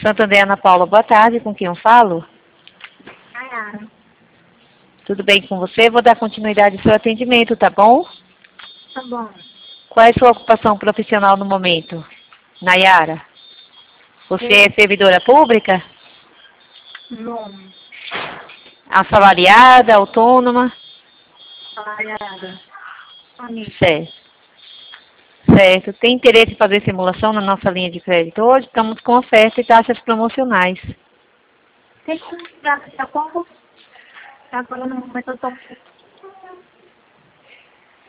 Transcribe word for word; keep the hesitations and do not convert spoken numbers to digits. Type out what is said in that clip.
Santander, Ana Paula, boa tarde. Com quem eu falo? Nayara. Tudo bem com você? Vou dar continuidade ao seu atendimento, tá bom? Tá bom. Qual é a sua ocupação profissional no momento, Nayara? Você é servidora pública? Não. Assalariada, autônoma? Salariada. Amiga. Certo. Certo. Tem interesse em fazer simulação na nossa linha de crédito hoje? Estamos com oferta e taxas promocionais. Tem como dar daqui a pouco? Agora no momento eu tô